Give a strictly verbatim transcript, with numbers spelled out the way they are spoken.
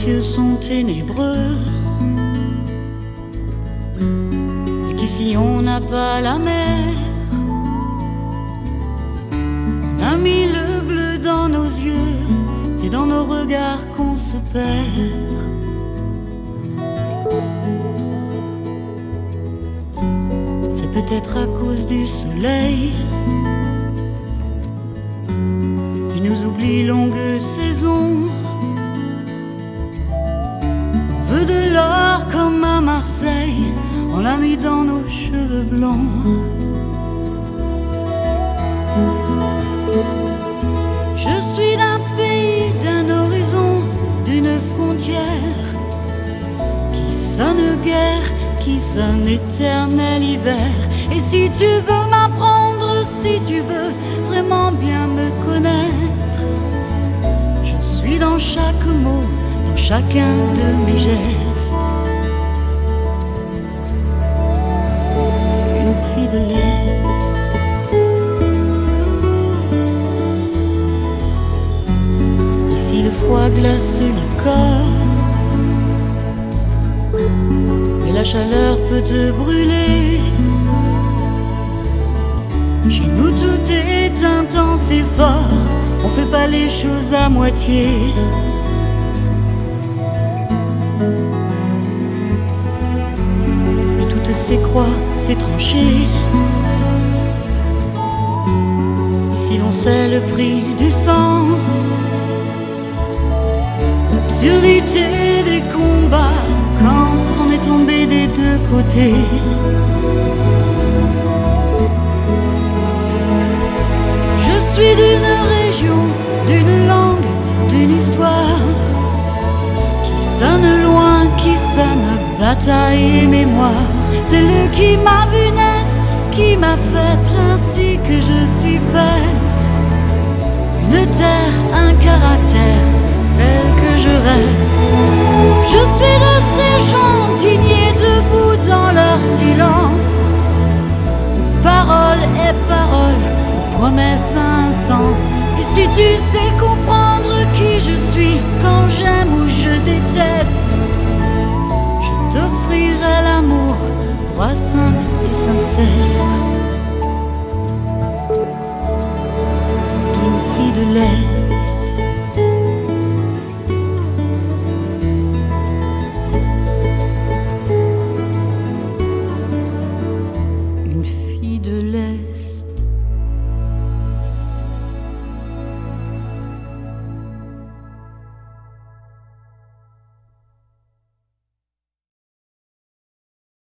cieux sont ténébreux et qu'ici on n'a pas la mer. On a mis le bleu dans nos yeux, c'est dans nos regards qu'on se perd. C'est peut-être à cause du soleil qui nous oublie longue saison. On veut de l'or comme à Marseille, on l'a mis dans nos cheveux blancs. Je suis d'un pays, d'un horizon, d'une frontière qui sonne guerre, qui sonne éternel hiver. Et si tu veux m'apprendre, si tu veux vraiment bien me connaître, je suis dans chaque mot, dans chacun de mes gestes. Une fille de l'Est. Ici le froid glace le corps et la chaleur peut te brûler. Chez nous tout est intense et fort, on fait pas les choses à moitié. Et toutes ces croix, ces tranchées, ici l'on sait le prix du sang. L'absurdité des combats quand on est tombé des deux côtés. Je suis d'une région, d'une langue, d'une histoire qui sonne loin, qui sonne bataille et mémoire. C'est lui qui m'a vu naître, qui m'a faite ainsi que je suis faite. Une terre, un caractère, celle que je reste. Je suis de ces gens dignés debout dans leur silence. Parole et parole, promesse un sens. Et si tu sais comprendre qui je suis quand j'aime ou je déteste, je t'offrirai l'amour, roi simple et sincère d'une fille de l'Est.